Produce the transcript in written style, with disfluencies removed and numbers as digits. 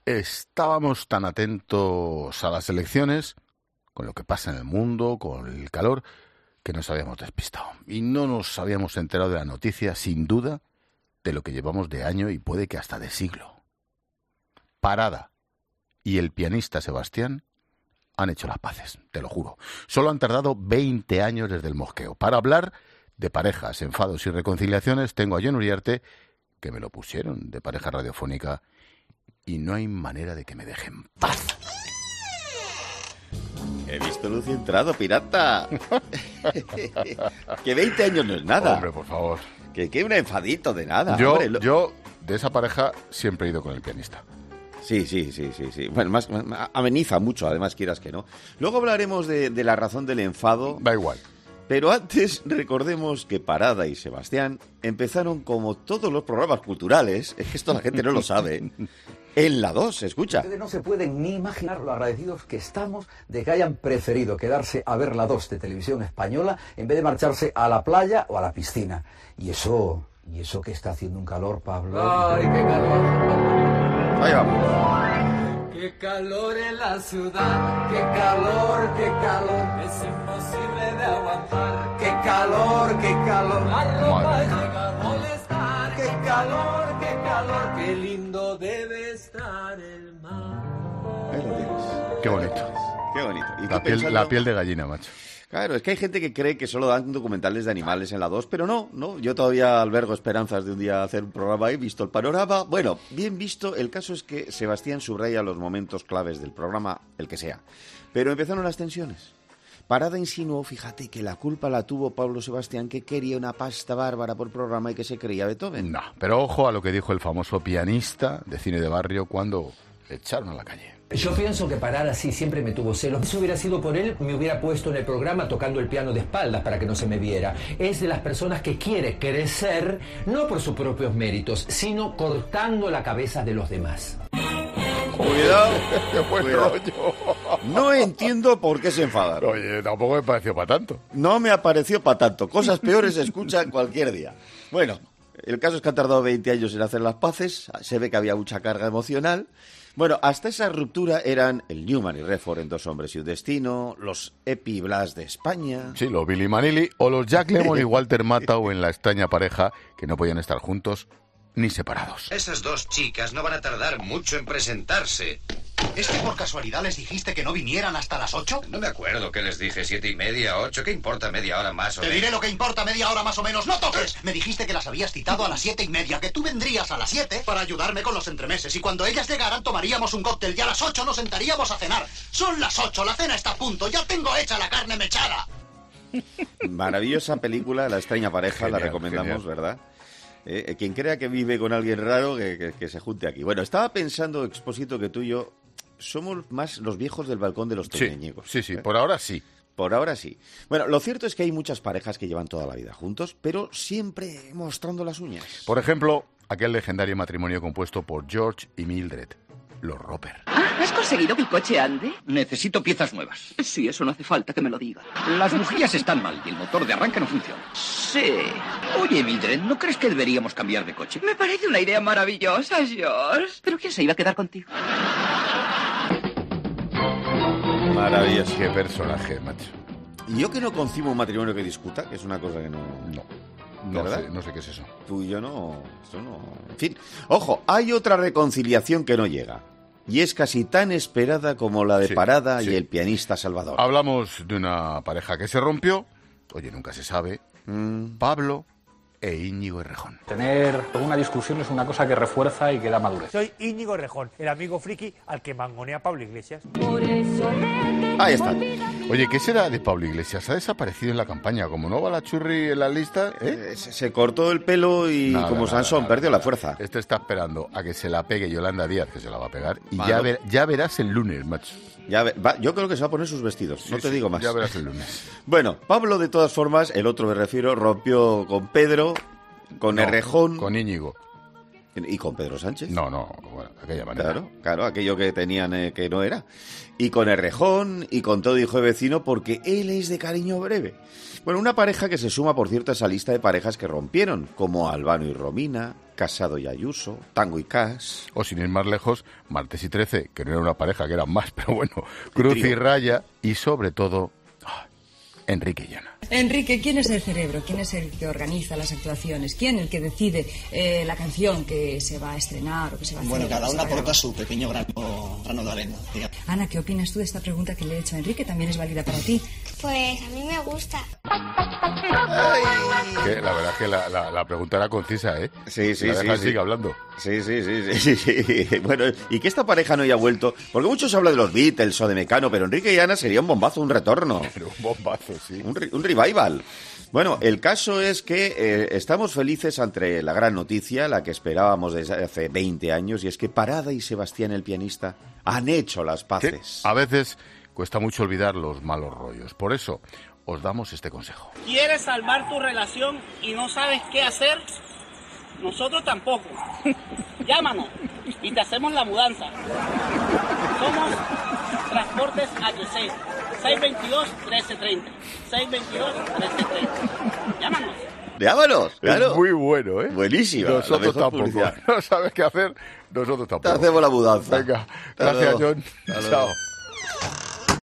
Estábamos tan atentos a las elecciones, con lo que pasa en el mundo, con el calor, que nos habíamos despistado. Y no nos habíamos enterado de la noticia, sin duda, de lo que llevamos de año y puede que hasta de siglo. Parada y el pianista Sebastián han hecho las paces, te lo juro. Solo han tardado 20 años desde el mosqueo. Para hablar de parejas, enfados y reconciliaciones, tengo a Jon Uriarte, que me lo pusieron de pareja radiofónica, y no hay manera de que me dejen paz. He visto luz y entrado, pirata. Que 20 años no es nada. Hombre, por favor. Que un enfadito de nada. Yo, hombre, de esa pareja, siempre he ido con el pianista. Sí. Bueno, más ameniza mucho, además, quieras que no. Luego hablaremos de la razón del enfado. Da igual. Pero antes, recordemos que Parada y Sebastián empezaron como todos los programas culturales, es que esto la gente no lo sabe, en la 2, escucha. Ustedes no se pueden ni imaginar lo agradecidos que estamos de que hayan preferido quedarse a ver la 2 de Televisión Española en vez de marcharse a la playa o a la piscina. Y eso que está haciendo un calor, Pablo. ¡Ay, qué calor! Ahí vamos. ¡Qué calor en la ciudad! ¡Qué calor, qué calor! Es imposible de aguantar. ¡Qué calor, qué calor! La ropa llega a molestar. ¡Qué calor, qué calor! ¡Qué lindo debe estar el mar! Ahí lo tienes. Qué bonito. Qué bonito. ¿Y La piel de gallina, macho. Claro, es que hay gente que cree que solo dan documentales de animales en la 2, pero no. Yo todavía albergo esperanzas de un día hacer un programa ahí, visto el panorama. Bueno, bien visto, el caso es que Sebastián subraya los momentos claves del programa, el que sea. Pero empezaron las tensiones. Parada insinuó, fíjate, que la culpa la tuvo Pablo Sebastián, que quería una pasta bárbara por programa y que se creía Beethoven. No, pero ojo a lo que dijo el famoso pianista de cine de barrio cuando le echaron a la calle. Yo pienso que Parada sí siempre me tuvo celos. Si hubiera sido por él, me hubiera puesto en el programa tocando el piano de espaldas para que no se me viera. Es de las personas que quiere crecer, no por sus propios méritos, sino cortando la cabeza de los demás. Cuidado, ¡Qué buen cuidado. rollo! No entiendo por qué se enfadaron. Oye, tampoco me pareció para tanto. No me apareció para tanto. Cosas peores se escuchan cualquier día. Bueno, el caso es que han tardado 20 años en hacer las paces. Se ve que había mucha carga emocional. Bueno, hasta esa ruptura eran el Newman y Redford en Dos hombres y un destino, los Epi Blas de España. Sí, los Billy Manili o los Jack Lemmon y Walter Matthau en la extraña pareja que no podían estar juntos ni separados. Esas dos chicas no van a tardar mucho en presentarse. ¿Es que por casualidad les dijiste que no vinieran hasta las 8? No me acuerdo qué les dije, 7:30, 8. ¿Qué importa media hora más o Te menos? diré lo que importa media hora más o menos. ¡No toques! Me dijiste que las habías citado a las 7:30, que tú vendrías a las 7 para ayudarme con los entremeses. Y cuando ellas llegaran tomaríamos un cóctel y a las 8 nos sentaríamos a cenar. Son las 8, la cena está a punto. Ya tengo hecha la carne mechada. Maravillosa película, La extraña pareja, Genial, la recomendamos, genial. ¿verdad? Quien crea que vive con alguien raro, que se junte aquí. Bueno, estaba pensando, Expósito, que tú y yo somos más los viejos del balcón de los toñeñigos. Sí, por ahora sí. Por ahora sí. Bueno, lo cierto es que hay muchas parejas que llevan toda la vida juntos, pero siempre mostrando las uñas. Por ejemplo, aquel legendario matrimonio compuesto por George y Mildred, los Roper. ¿Has conseguido que el coche ande? Necesito piezas nuevas. Sí, eso no hace falta que me lo diga. Las bujías están mal y el motor de arranque no funciona. Sí. Oye, Mildred, ¿no crees que deberíamos cambiar de coche? Me parece una idea maravillosa, George. ¿Pero quién se iba a quedar contigo? Maravilloso. Qué personaje, macho. Y yo que no concibo un matrimonio que discuta, que es una cosa que no... No sé qué es eso. Tú y yo no... Esto no... En fin. Ojo, hay otra reconciliación que no llega. Y es casi tan esperada como la de Parada y el pianista Salvador. Hablamos de una pareja que se rompió, oye, nunca se sabe, Pablo e Íñigo Errejón. Tener una discusión es una cosa que refuerza y que da madurez. Soy Íñigo Errejón, el amigo friki al que mangonea Pablo Iglesias. Ahí está. Oye, ¿qué será de Pablo Iglesias? Ha desaparecido en la campaña. Como no va la churri en la lista, Se cortó el pelo y como Sansón, perdió la fuerza. Este está esperando a que se la pegue Yolanda Díaz, que se la va a pegar, y Vale. ya verás el lunes, macho. Yo creo que se va a poner sus vestidos, no te digo más. Ya verás el lunes. Bueno, Pablo, de todas formas, el otro me refiero, rompió con Pedro, con Errejón. Con Íñigo. ¿Y con Pedro Sánchez? No, bueno, de aquella manera. Claro, aquello que tenían que no era. Y con Errejón, y con todo hijo de vecino, porque él es de cariño breve. Bueno, una pareja que se suma, por cierto, a esa lista de parejas que rompieron, como Albano y Romina, Casado y Ayuso, Tango y Cas. O sin ir más lejos, Martes y 13, que no era una pareja, que eran más, pero bueno, Cruz y Raya, y sobre todo, Enrique y Ana. Enrique, ¿quién es el cerebro? ¿Quién es el que organiza las actuaciones? ¿Quién el que decide la canción que se va a estrenar o que se va a hacer? Bueno, cada una aporta su pequeño grano de arena, digamos. Ana, ¿qué opinas tú de esta pregunta que le he hecho a Enrique? También es válida para ti. Pues a mí me gusta. Que la verdad es que la pregunta era concisa, ¿eh? Sí. Sigue hablando. Sí. Bueno, y que esta pareja no haya vuelto, porque muchos hablan de los Beatles o de Mecano, pero Enrique y Ana sería un bombazo, un retorno. Pero un bombazo, sí. Un revival. Bueno, el caso es que estamos felices ante la gran noticia, la que esperábamos desde hace 20 años, y es que Parada y Sebastián, el pianista, han hecho las paces. A veces cuesta mucho olvidar los malos rollos. Por eso, os damos este consejo. ¿Quieres salvar tu relación y no sabes qué hacer? Nosotros tampoco. Llámanos y te hacemos la mudanza. Somos Transportes HC. 622-1330. 622-1330. Llámanos. Claro. Es muy bueno, ¿eh? Buenísima. Nosotros tampoco. No sabes qué hacer, nosotros tampoco. Te hacemos la mudanza. Venga, gracias, John. Chao.